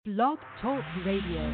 Blog Talk Radio.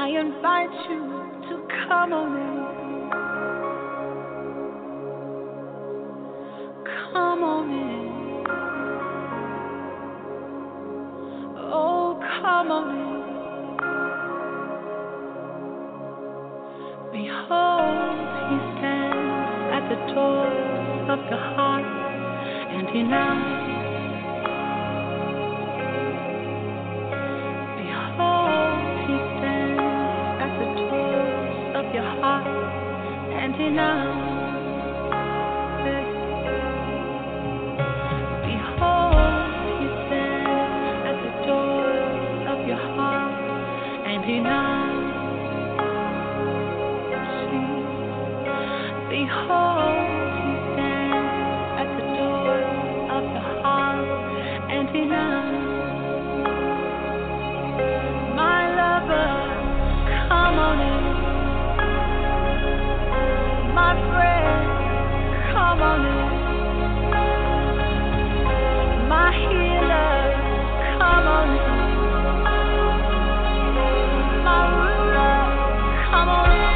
I invite you to come on in. Come on in. Oh, come on in. Behold, he stands at the doors of your heart, and he knocks. Behold, he stands at the doors of your heart, and he knocks. Behold, he stands at the doors of your heart, and he knocks. Behold, he stands at the door of your heart, and he knocks. My lover, come on in. My friend, come on in. My healer, come on in. My ruler, come on in.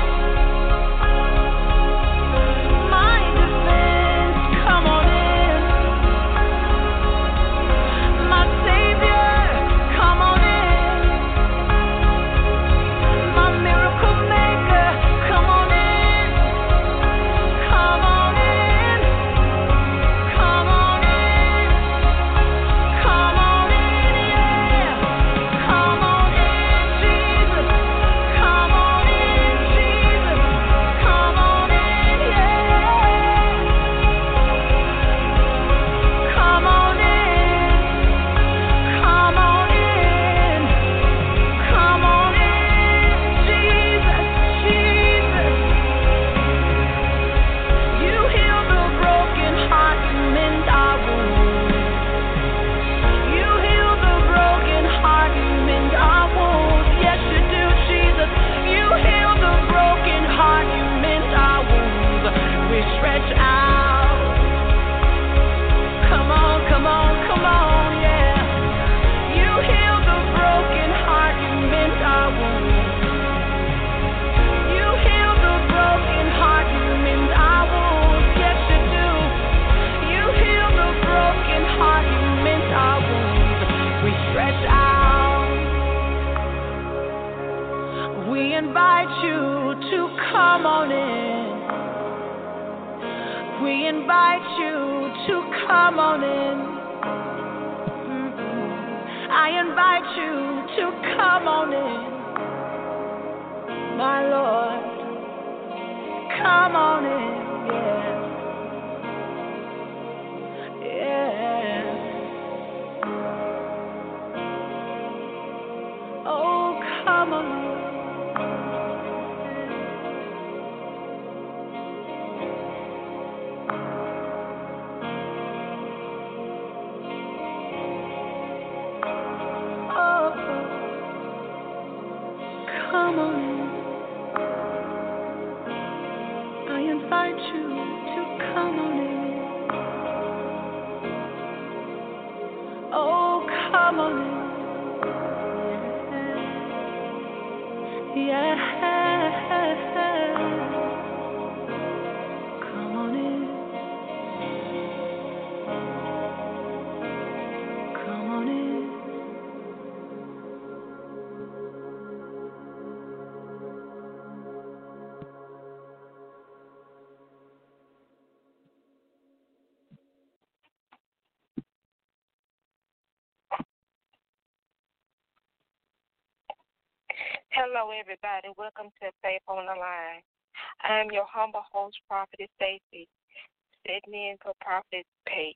Hello, everybody. Welcome to Faith on the Line. I am your humble host, Prophetess Stacy, sitting in for Prophet Pate.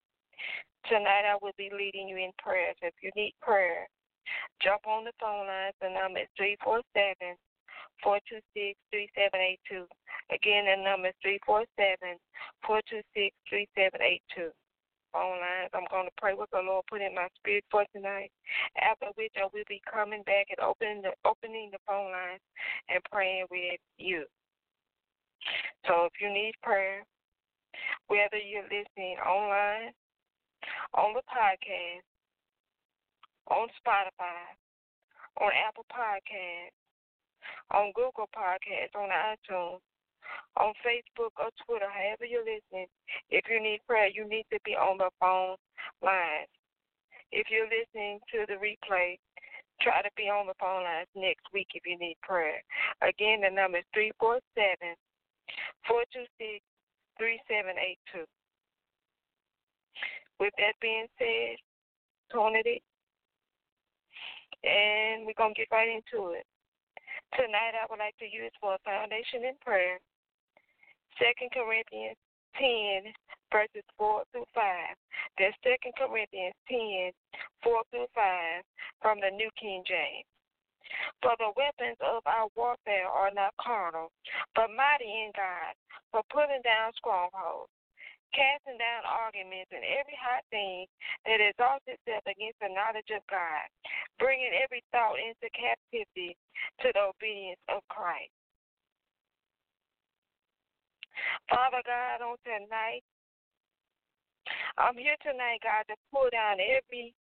Tonight, I will be leading you in prayer. So if you need prayer, jump on the phone lines. The number is 347-426-3782. Again, the number is 347-426-3782. Phone lines. I'm going to pray what the Lord put in my spirit for tonight, after which I will be coming back and opening the phone lines and praying with you. So if you need prayer, whether you're listening online, on the podcast, on Spotify, on Apple Podcasts, on Google Podcasts, on iTunes, on Facebook or Twitter, however you're listening. If you need prayer, you need to be on the phone line. If you're listening to the replay, try to be on the phone lines next week if you need prayer. Again, the number is 347-426-3782. With that being said, Tony, and we're going to get right into it. Tonight I would like to use for a foundation in prayer 2 Corinthians 10, verses 4 through 5. That's 2 Corinthians 10, 4 through 5 from the New King James. For the weapons of our warfare are not carnal, but mighty in God, for pulling down strongholds, casting down arguments and every high thing that exalts itself against the knowledge of God, bringing every thought into captivity to the obedience of Christ. Father God, on tonight, I'm here tonight, God, to pull down everything,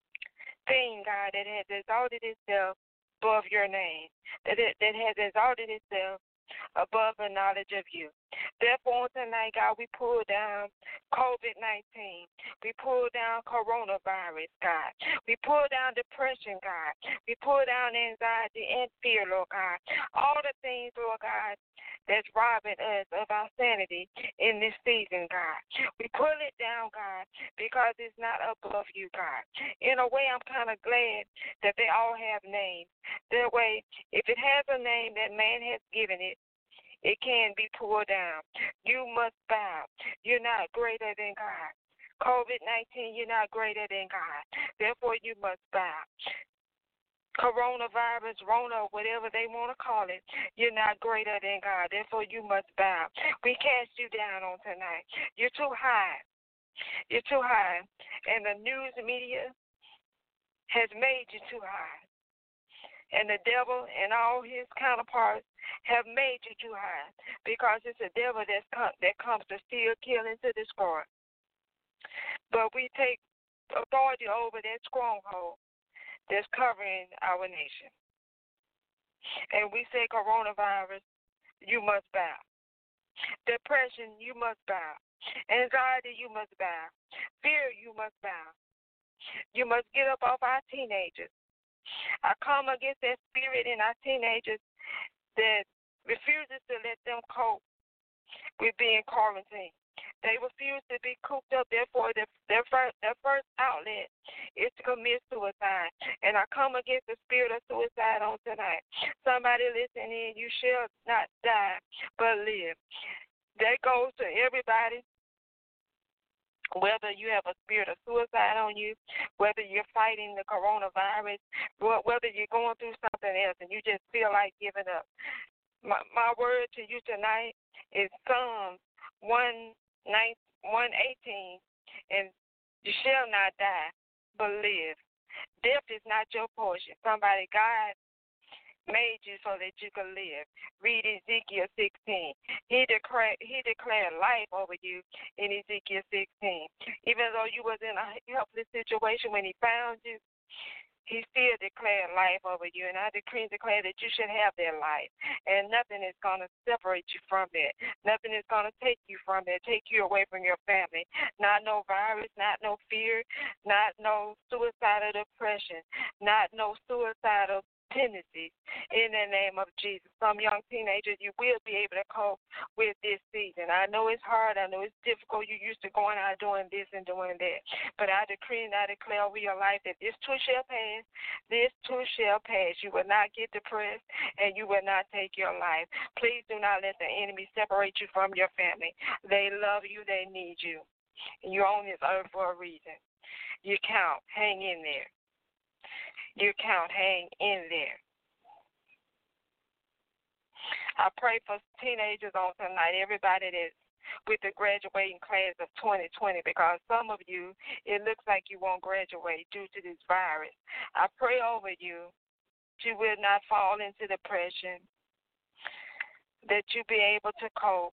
God, that has exalted itself above your name, that has exalted itself above the knowledge of you. Therefore, tonight, God, we pull down COVID-19. We pull down coronavirus, God. We pull down depression, God. We pull down anxiety and fear, Lord God. All the things, Lord God, that's robbing us of our sanity in this season, God. We pull it down, God, because it's not above you, God. In a way, I'm kind of glad that they all have names. That way, if it has a name that man has given it, it can be pulled down. You must bow. You're not greater than God. COVID-19, you're not greater than God. Therefore, you must bow. Coronavirus, Rona, whatever they want to call it, you're not greater than God. Therefore, you must bow. We cast you down on tonight. You're too high. You're too high. And the news media has made you too high. And the devil and all his counterparts have made you too high because it's a devil that comes to steal, kill, and to destroy. But we take authority over that stronghold that's covering our nation. And we say coronavirus, you must bow. Depression, you must bow. Anxiety, you must bow. Fear, you must bow. You must get up off our teenagers. I come against that spirit in our teenagers that refuses to let them cope with being quarantined. They refuse to be cooped up. Therefore, their first outlet is to commit suicide. And I come against the spirit of suicide on tonight. Somebody listening, you shall not die, but live. That goes to everybody. Whether you have a spirit of suicide on you, whether you're fighting the coronavirus, whether you're going through something else and you just feel like giving up. My word to you tonight is Psalms 118, and you shall not die, but live. Death is not your portion. Somebody, God made you so that you could live. Read Ezekiel 16. He declared life over you in Ezekiel 16. Even though you was in a helpless situation when he found you, he still declared life over you. And I decree and declare that you should have that life. And nothing is going to separate you from that. Nothing is going to take you from that, take you away from your family. Not no virus, not no fear, not no suicidal depression, not no suicidal tendencies in the name of Jesus. Some young teenagers, you will be able to cope with this season. I know it's hard. I know it's difficult. You're used to going out doing this and doing that. But I decree and I declare over your life that this too shall pass. This too shall pass. You will not get depressed and you will not take your life. Please do not let the enemy separate you from your family. They love you. They need you. And you're on this earth for a reason. You count. Hang in there. You count, hang in there. I pray for teenagers on tonight, everybody that's with the graduating class of 2020, because some of you, it looks like you won't graduate due to this virus. I pray over you that you will not fall into depression, that you be able to cope,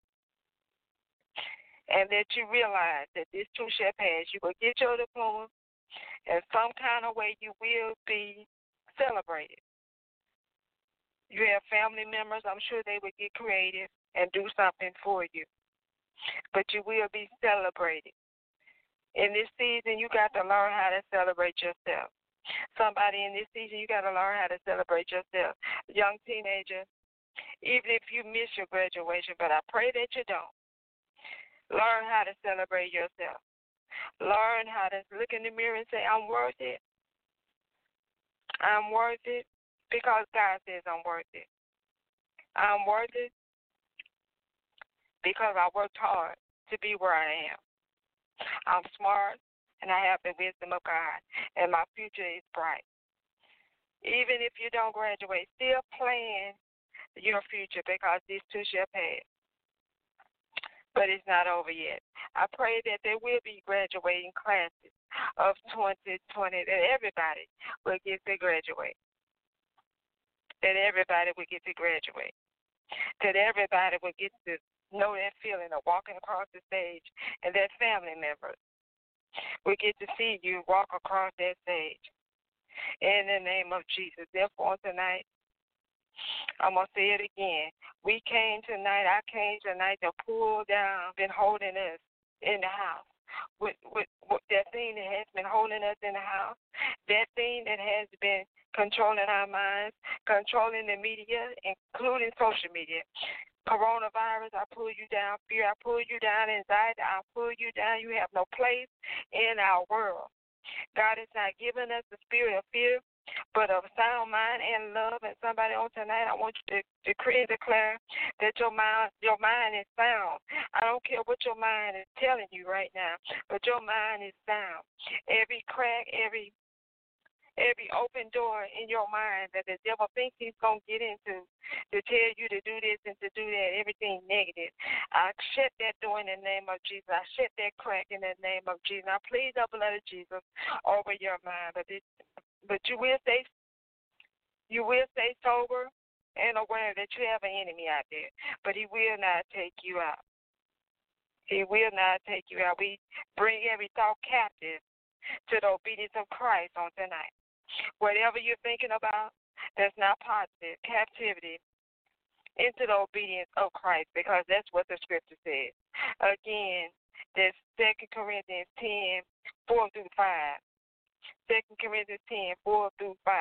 and that you realize that this too shall pass. You will get your diploma. In some kind of way, you will be celebrated. You have family members, I'm sure they would get creative and do something for you. But you will be celebrated. In this season, you got to learn how to celebrate yourself. Somebody in this season, you got to learn how to celebrate yourself. Young teenager, even if you miss your graduation, but I pray that you don't. Learn how to celebrate yourself. Learn how to look in the mirror and say, I'm worth it. I'm worth it because God says I'm worth it. I'm worth it because I worked hard to be where I am. I'm smart, and I have the wisdom of God, and my future is bright. Even if you don't graduate, still plan your future because this too shall pass. But it's not over yet. I pray that there will be graduating classes of 2020, that everybody will get to graduate. That everybody will get to graduate. That everybody will get to know that feeling of walking across the stage, and that family members will get to see you walk across that stage. In the name of Jesus. Therefore, tonight, I'm going to say it again. I came tonight to pull down, been holding us in the house. With that thing that has been holding us in the house, that thing that has been controlling our minds, controlling the media, including social media. Coronavirus, I pull you down. Fear, I pull you down. Anxiety, I pull you down. You have no place in our world. God has not given us the spirit of fear, but of sound mind and love. And somebody on tonight, I want you to decree and declare that your mind is sound. I don't care what your mind is telling you right now, but your mind is sound. Every crack, every open door in your mind that the devil thinks he's going to get into to tell you to do this and to do that, everything negative. I shut that door in the name of Jesus. I shut that crack in the name of Jesus. I plead the blood of Jesus over your mind. But you will stay sober and aware that you have an enemy out there. But he will not take you out. He will not take you out. We bring every thought captive to the obedience of Christ on tonight. Whatever you're thinking about that's not positive, captivity into the obedience of Christ, because that's what the scripture says. Again, that's 2 Corinthians 10, 4 through 5. 2 Corinthians 10, 4 through 5.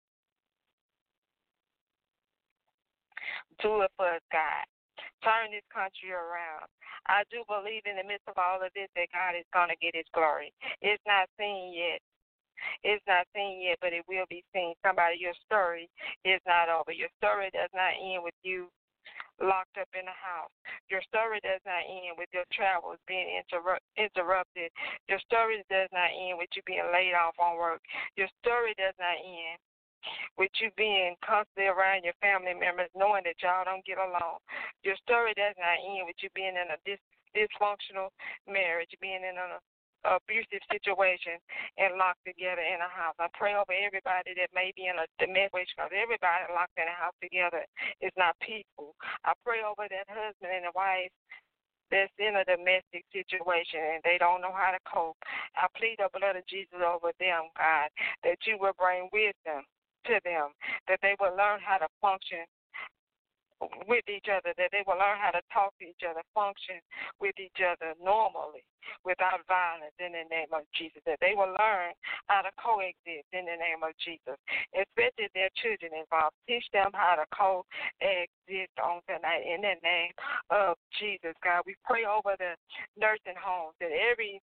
Do it for us, God. Turn this country around. I do believe in the midst of all of this that God is going to get his glory. It's not seen yet. It's not seen yet, but it will be seen. Somebody, your story is not over. Your story does not end with you locked up in the house. Your story does not end with your travels being interrupted. Your story does not end with you being laid off on work. Your story does not end with you being constantly around your family members, knowing that y'all don't get along. Your story does not end with you being in a dysfunctional marriage, being in an abusive situation and locked together in a house. I pray over everybody that may be in a domestic, because everybody locked in a house together is not peaceful. I pray over that husband and the wife that's in a domestic situation and they don't know how to cope. I plead the blood of Jesus over them, God, that you will bring wisdom to them, that they will learn how to function with each other, that they will learn how to talk to each other, function with each other normally, without violence in the name of Jesus, that they will learn how to coexist in the name of Jesus, especially their children involved. Teach them how to coexist on tonight in the name of Jesus, God. We pray over the nursing homes that every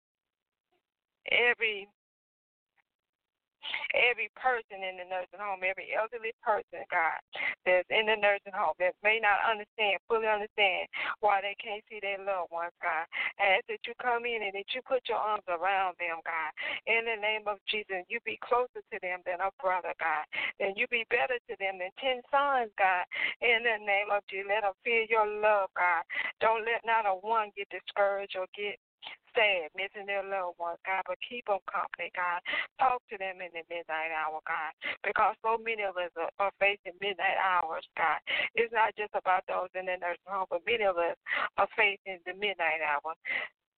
person in the nursing home, every elderly person, God, that's in the nursing home that may not fully understand why they can't see their loved ones, God. I ask that you come in and that you put your arms around them, God. In the name of Jesus, you be closer to them than a brother, God. And you be better to them than 10 sons, God. In the name of Jesus, let them feel your love, God. Don't let not a one get discouraged or get sad, missing their loved ones, God, but keep them company, God. Talk to them in the midnight hour, God, because so many of us are facing midnight hours, God. It's not just about those in the nursing home, but many of us are facing the midnight hour.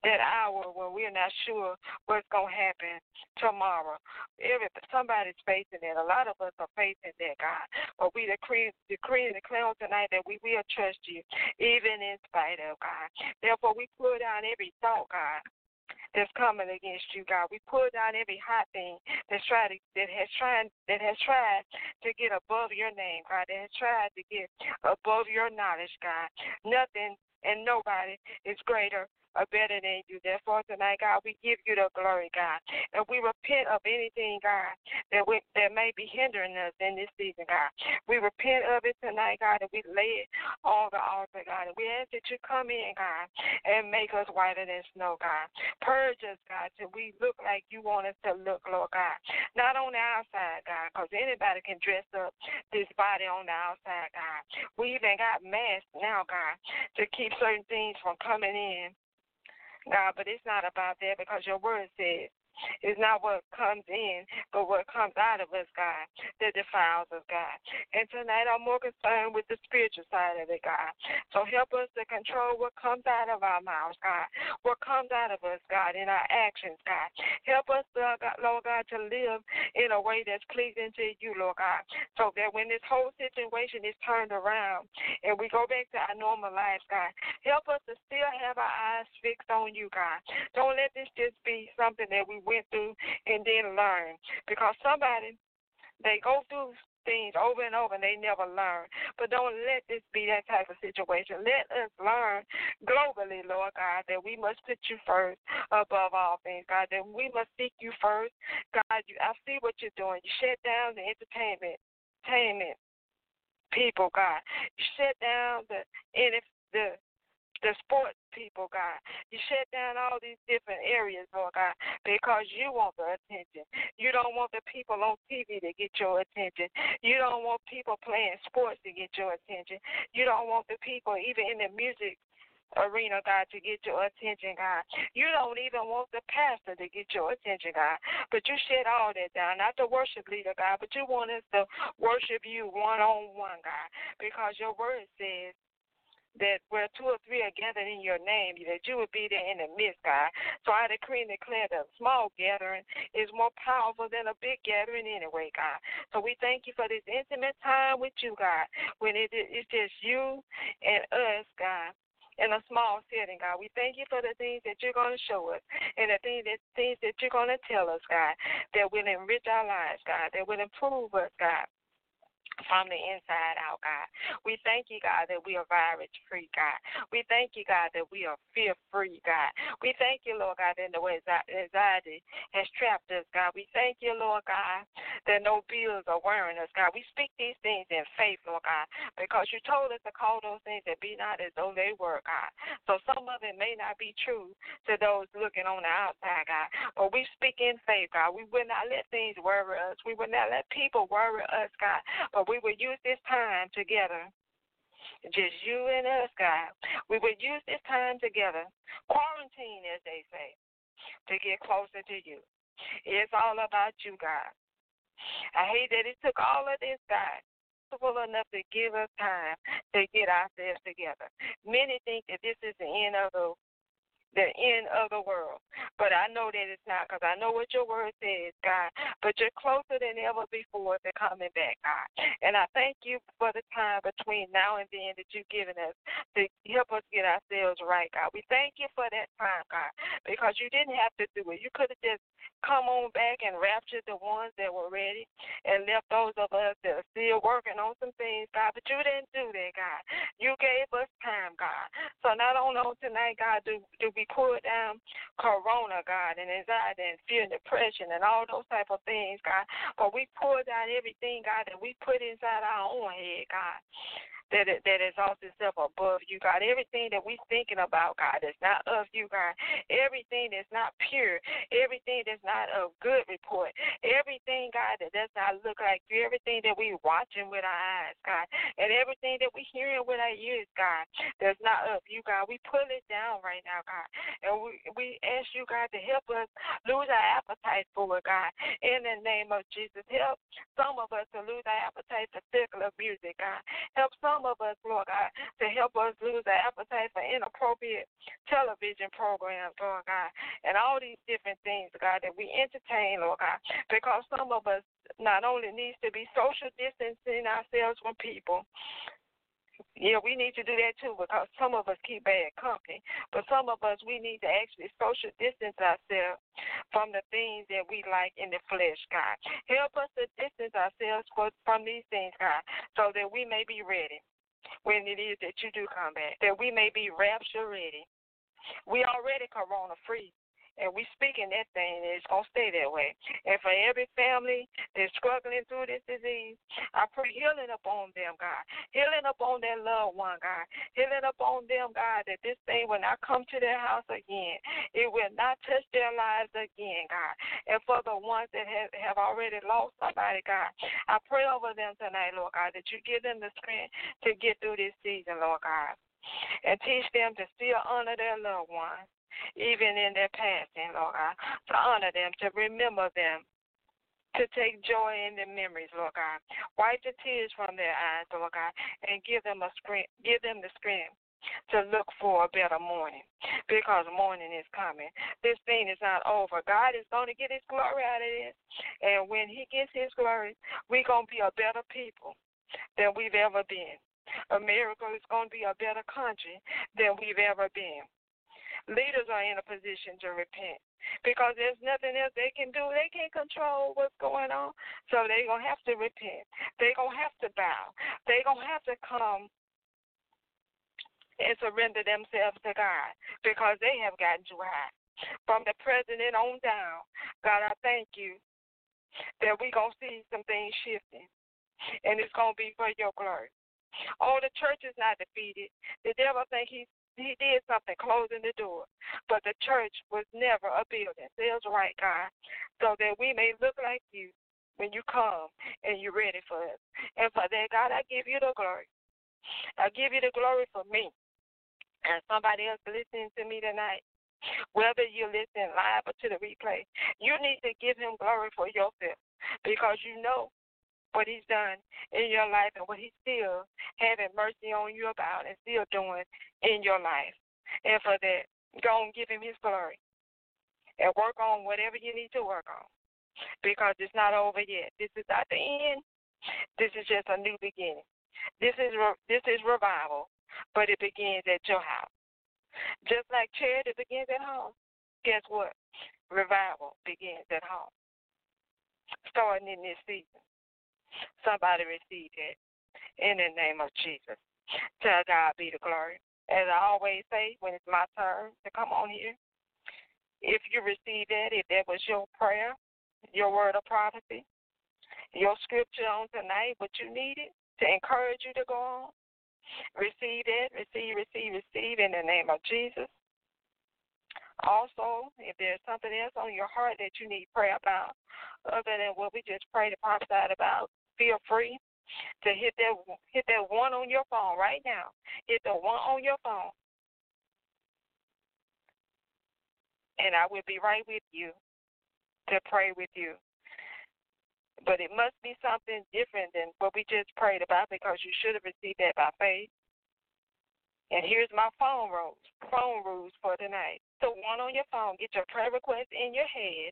that hour when we're not sure what's going to happen tomorrow. Somebody's facing it. A lot of us are facing that, God. But we decree and declare tonight that we will trust you, even in spite of, God. Therefore, we pull down every thought, God, that's coming against you, God. We pull down every hot thing that has tried to get above your name, God, that has tried to get above your knowledge, God. Nothing and nobody is greater or better than you. Therefore, tonight, God, we give you the glory, God. And we repent of anything, God, that may be hindering us in this season, God. We repent of it tonight, God, and we lay it on the altar, God. And we ask that you come in, God, and make us whiter than snow, God. Purge us, God, till we look like you want us to look, Lord God. Not on the outside, God, because anybody can dress up this body on the outside, God. We even got masks now, God, to keep certain things from coming in, God, but it's not about that because your word says it's not what comes in, but what comes out of us, God, that defiles us, God. And tonight I'm more concerned with the spiritual side of it, God. So help us to control what comes out of our mouths, God, what comes out of us, God, in our actions, God. Help us, Lord God, to live in a way that's pleasing to you, Lord God, so that when this whole situation is turned around and we go back to our normal lives, God, help us to still have our eyes fixed on you, God. Don't let this just be something that we went through and then learn, because they go through things over and over and they never learn. But don't let this be that type of situation. Let us learn globally, Lord God, that we must put you first above all things, God, that we must seek you first. God, I see what you're doing. You shut down the entertainment people, God. You shut down the sports people, God. You shut down all these different areas, Lord God, because you want the attention. You don't want the people on TV to get your attention. You don't want people playing sports to get your attention. You don't want the people even in the music arena, God, to get your attention, God. You don't even want the pastor to get your attention, God. But you shut all that down, not the worship leader, God, but you want us to worship you one-on-one, God, because your word says that where two or three are gathered in your name, that you would be there in the midst, God. So I decree and declare that a small gathering is more powerful than a big gathering anyway, God. So we thank you for this intimate time with you, God, when it's just you and us, God, in a small setting, God. We thank you for the things that you're going to show us and the things that you're going to tell us, God, that will enrich our lives, God, that will improve us, God, from the inside out, God. We thank you, God, that we are virus-free, God. We thank you, God, that we are fear-free, God. We thank you, Lord God, that no anxiety has trapped us, God. We thank you, Lord God, that no bills are worrying us, God. We speak these things in faith, Lord God, because you told us to call those things that be not as though they were, God. So some of it may not be true to those looking on the outside, God, but we speak in faith, God. We will not let things worry us. We will not let people worry us, God, but we will use this time together, just you and us, God. We will use this time together, quarantine, as they say, to get closer to you. It's all about you, God. I hate that it took all of this, God, enough to give us time to get ourselves together. Many think that this is the end of the world. But I know that it's not, because I know what your word says, God. But you're closer than ever before to coming back, God. And I thank you for the time between now and then that you've given us to help us get ourselves right, God. We thank you for that time, God, because you didn't have to do it. You could have just come on back and raptured the ones that were ready and left those of us that are still working on some things, God. But you didn't do that, God. You gave us time, God. So not only tonight, God, do we pull down corona, God, and anxiety and fear and depression and all those type of things, God, but we pull down everything, God, that we put inside our own head, God, that exalts itself above you, God. Everything that we're thinking about, God, that's not of you, God. Everything that's not pure. Everything that's not of good report. Everything, God, that does not look like you. Everything that we're watching with our eyes, God. And everything that we're hearing with our ears, God, that's not of you, God. We pull it down right now, God. And we ask you, God, to help us lose our appetite for it, God. In the name of Jesus, help some of us to lose our appetite for secular music, God. Help some of us, Lord God, to help us lose our appetite for inappropriate television programs, Lord God, and all these different things, God, that we entertain, Lord God, because some of us not only needs to be social distancing ourselves from people. Yeah, we need to do that too because some of us keep bad company. But some of us, we need to actually social distance ourselves from the things that we like in the flesh, God. Help us to distance ourselves from these things, God, so that we may be ready when it is that you do come back, that we may be rapture ready. We already corona free. And we speaking that thing, and it's going to stay that way. And for every family that's struggling through this disease, I pray healing upon them, God. Healing upon their loved one, God. Healing upon them, God, that this thing will not come to their house again. It will not touch their lives again, God. And for the ones that have already lost somebody, God, I pray over them tonight, Lord God, that you give them the strength to get through this season, Lord God. And teach them to still honor their loved ones, even in their passing, Lord God, to honor them, to remember them, to take joy in their memories, Lord God. Wipe the tears from their eyes, Lord God, and give them the strength to look for a better morning, because morning is coming. This thing is not over. God is going to get his glory out of this, and when he gets his glory, we're going to be a better people than we've ever been. America is going to be a better country than we've ever been. Leaders are in a position to repent because there's nothing else they can do. They can't control what's going on, so they're going to have to repent. They're going to have to bow. They're going to have to come and surrender themselves to God because they have gotten too high. From the president on down, God, I thank you that we're going to see some things shifting, and it's going to be for your glory. Oh, the church is not defeated. The devil think he did something, closing the door. But the church was never a building. Sales right, God, so that we may look like you when you come and you're ready for us. And for that, God, I give you the glory. I give you the glory for me and somebody else listening to me tonight. Whether you're listening live or to the replay, you need to give him glory for yourself because you know what he's done in your life and what he's still having mercy on you about and still doing in your life. And for that, go and give him his glory and work on whatever you need to work on because it's not over yet. This is not the end. This is just a new beginning. This is revival, but it begins at your house. Just like charity begins at home, guess what? Revival begins at home, starting in this season. Somebody receive it in the name of Jesus. To God be the glory. As I always say, when it's my turn to come on here, if you receive that, if that was your prayer, your word of prophecy, your scripture on tonight, what you needed to encourage you to go on, receive it, receive in the name of Jesus. Also, if there's something else on your heart that you need prayer about, other than what we just prayed and prophesied about, feel free to hit that one on your phone right now. Hit the one on your phone, and I will be right with you to pray with you. But it must be something different than what we just prayed about because you should have received that by faith. And here's my phone rules for tonight. So one on your phone, get your prayer request in your head,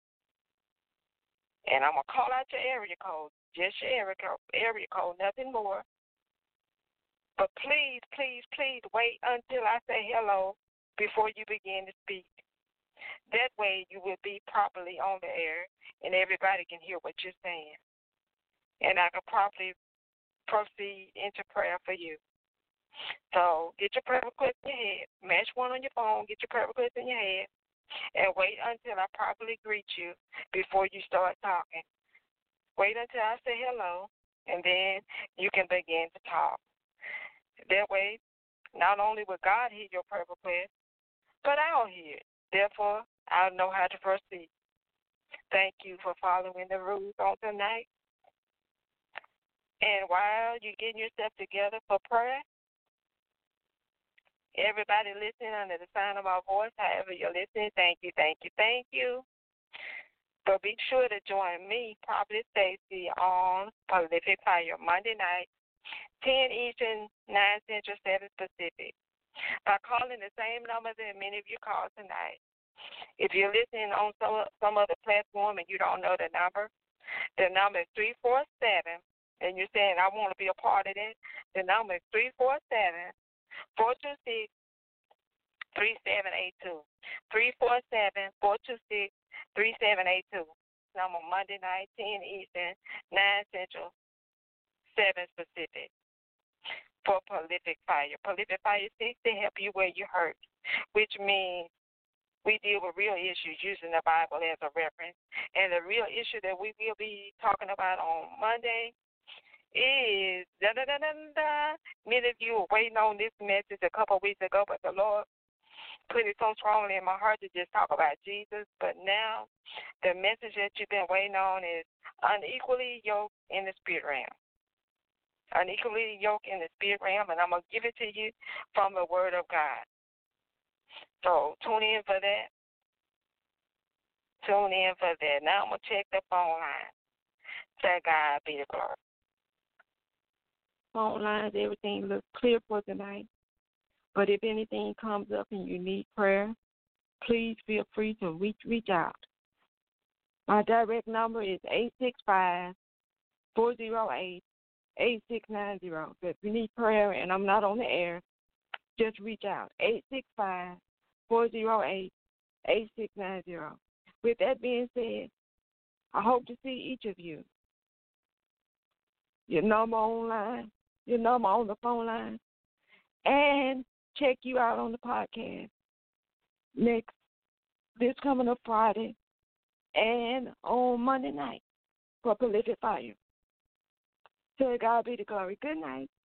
and I'm going to call out your area code, just your area code, nothing more. But please, please, please wait until I say hello before you begin to speak. That way you will be properly on the air and everybody can hear what you're saying. And I can properly proceed into prayer for you. So get your prayer request in your head. Match one on your phone, get your prayer request in your head, and wait until I properly greet you before you start talking. Wait until I say hello, and then you can begin to talk. That way, not only will God hear your prayer request, but I'll hear it. Therefore, I'll know how to proceed. Thank you for following the rules on tonight. And while you're getting yourself together for prayer, everybody listening under the sound of my voice, however you're listening, thank you, thank you, thank you. But be sure to join me, Prophetess Stacy, on Prolific Fire Monday night, 10 Eastern, 9 Central, 7 Pacific. by calling the same number that many of you called tonight. If you're listening on some other platform and you don't know the number is 347, and you're saying, I want to be a part of that. The number is 347-426-3782. 347-426-3782. Number Monday night, 10 Eastern, 9 Central, 7 Pacific. For Prolific Fire. Prolific Fire seeks to help you where you hurt, which means we deal with real issues using the Bible as a reference. And the real issue that we will be talking about on Monday is Many of you were waiting on this message a couple of weeks ago, but the Lord put it so strongly in my heart to just talk about Jesus. But now the message that you've been waiting on is unequally yoked in the spirit realm. Unequally yoked in the spirit realm, and I'm going to give it to you from the Word of God. So tune in for that. Tune in for that. Now I'm going to check the phone line. To God be the glory. Phone lines, everything looks clear for tonight. But if anything comes up and you need prayer, please feel free to reach out. My direct number is 865-408-8690. So if you need prayer and I'm not on the air, just reach out. 865-408-8690. With that being said, I hope to see each of you. Your number online, your number on the phone line, and check you out on the podcast this coming up Friday and on Monday night for Prolific Fire. To God be the glory. Good night.